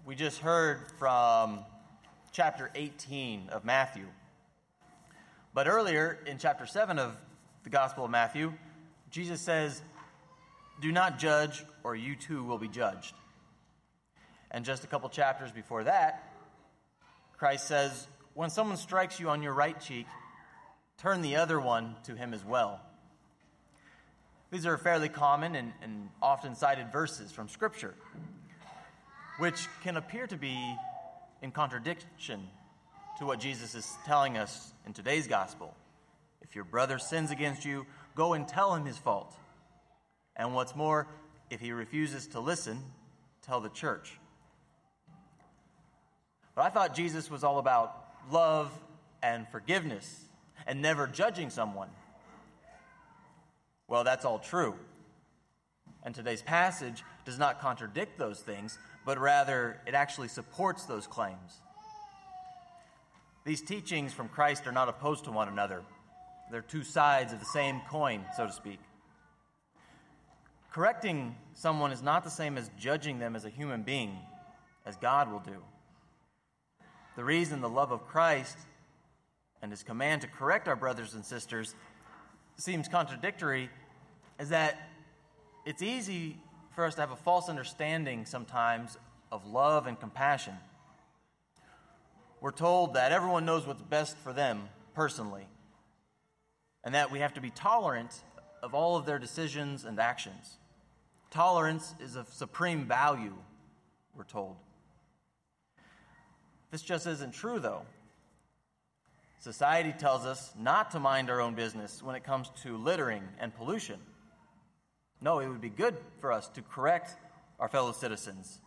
We just heard from chapter 18 of Matthew. But earlier in chapter 7 of the Gospel of Matthew, Jesus says, "Do not judge, or you too will be judged." And just a couple chapters before that, Christ says, "When someone strikes you on your right cheek, turn the other one to him as well." These are fairly common and often cited verses from Scripture, which can appear to be in contradiction to what Jesus is telling us in today's gospel. If your brother sins against you, go and tell him his fault. And what's more, if he refuses to listen, tell the church. But I thought Jesus was all about love and forgiveness and never judging someone. Well, that's all true. And today's passage does not contradict those things, but rather it actually supports those claims. These teachings from Christ are not opposed to one another. They're two sides of the same coin, so to speak. Correcting someone is not the same as judging them as a human being, as God will do. The reason the love of Christ and his command to correct our brothers and sisters seems contradictory is that it's easy for us to have a false understanding sometimes of love and compassion. We're told that everyone knows what's best for them personally, and that we have to be tolerant of all of their decisions and actions. Tolerance is of supreme value, we're told. This just isn't true, though. Society tells us not to mind our own business when it comes to littering and pollution. No, it would be good for us to correct our fellow citizens.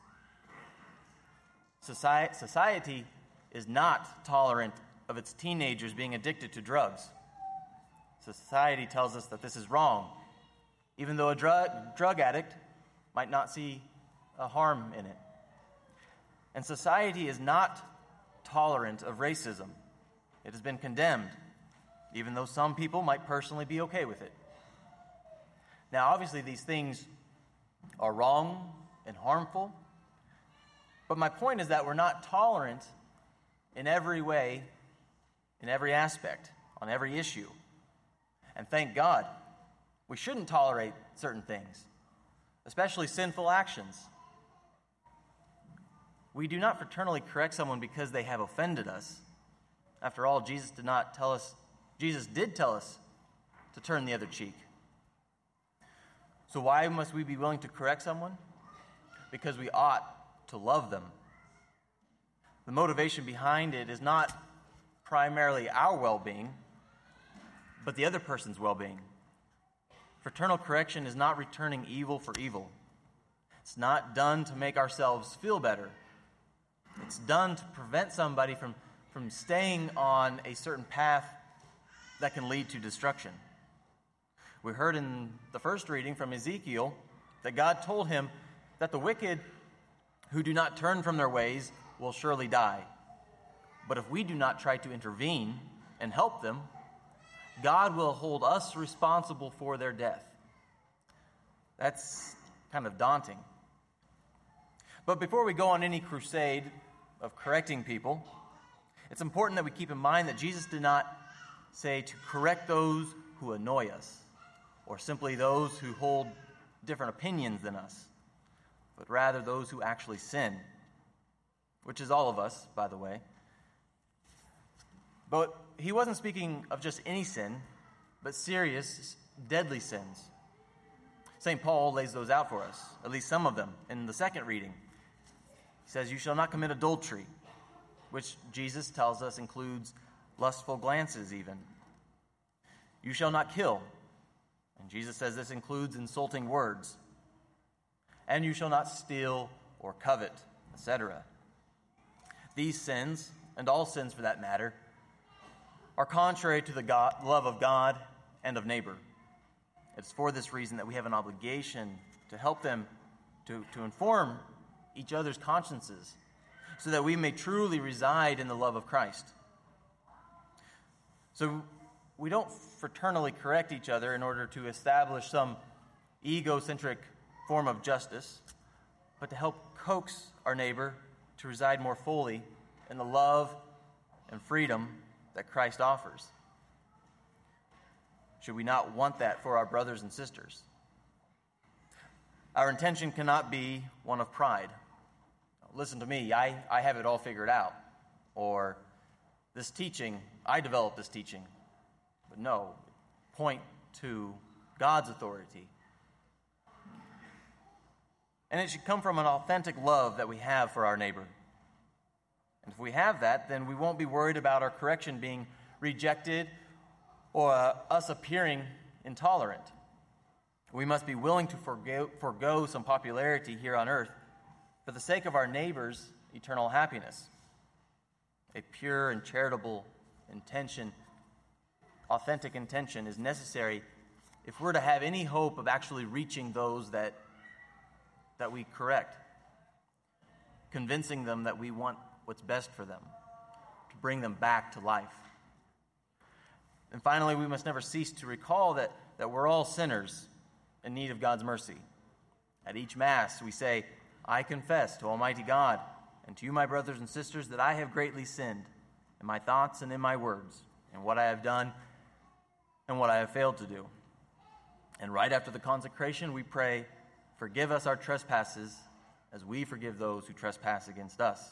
Society is not tolerant of its teenagers being addicted to drugs. Society tells us that this is wrong, even though a drug addict might not see a harm in it. And society is not tolerant of racism. It has been condemned, even though some people might personally be okay with it. Now, obviously, these things are wrong and harmful, but my point is that we're not tolerant in every way, in every aspect, on every issue. And thank God, we shouldn't tolerate certain things, especially sinful actions. We do not fraternally correct someone because they have offended us. After all, Jesus did tell us to turn the other cheek. So why must we be willing to correct someone? Because we ought to love them. The motivation behind it is not primarily our well-being, but the other person's well-being. Fraternal correction is not returning evil for evil. It's not done to make ourselves feel better. It's done to prevent somebody from staying on a certain path that can lead to destruction. We heard in the first reading from Ezekiel that God told him that the wicked who do not turn from their ways will surely die. But if we do not try to intervene and help them, God will hold us responsible for their death. That's kind of daunting. But before we go on any crusade of correcting people, it's important that we keep in mind that Jesus did not say to correct those who annoy us, or simply those who hold different opinions than us, but rather those who actually sin, which is all of us, by the way. But he wasn't speaking of just any sin, but serious, deadly sins. St. Paul lays those out for us, at least some of them, in the second reading. He says, "You shall not commit adultery," which Jesus tells us includes lustful glances even. "You shall not kill," and Jesus says this includes insulting words. "And you shall not steal or covet," etc. These sins, and all sins for that matter, are contrary to the love of God and of neighbor. It's for this reason that we have an obligation to help them to inform each other's consciences so that we may truly reside in the love of Christ. So we don't fraternally correct each other in order to establish some egocentric form of justice, but to help coax our neighbor to reside more fully in the love and freedom that Christ offers? Should we not want that for our brothers and sisters? Our intention cannot be one of pride. Listen to me, I have it all figured out. Or this teaching, I developed this teaching. But no, point to God's authority. And it should come from an authentic love that we have for our neighbor. And if we have that, then we won't be worried about our correction being rejected or us appearing intolerant. We must be willing to forego some popularity here on earth for the sake of our neighbor's eternal happiness. A pure and charitable intention, authentic intention, is necessary if we're to have any hope of actually reaching those that we correct, convincing them that we want what's best for them, to bring them back to life. And finally, we must never cease to recall that we're all sinners in need of God's mercy. At each Mass, we say, I confess to Almighty God and to you, my brothers and sisters, that I have greatly sinned in my thoughts and in my words, in what I have done and what I have failed to do. And right after the consecration, we pray, forgive us our trespasses as we forgive those who trespass against us.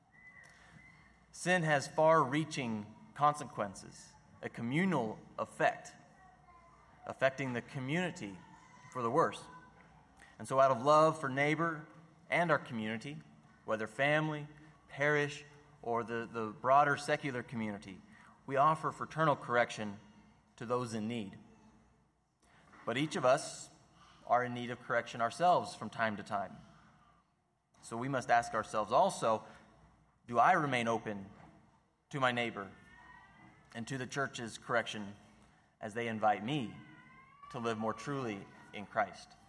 Sin has far-reaching consequences, a communal effect, affecting the community for the worse. And so out of love for neighbor and our community, whether family, parish, or the broader secular community, we offer fraternal correction to those in need. But each of us are in need of correction ourselves from time to time. So we must ask ourselves also, do I remain open to my neighbor and to the church's correction as they invite me to live more truly in Christ?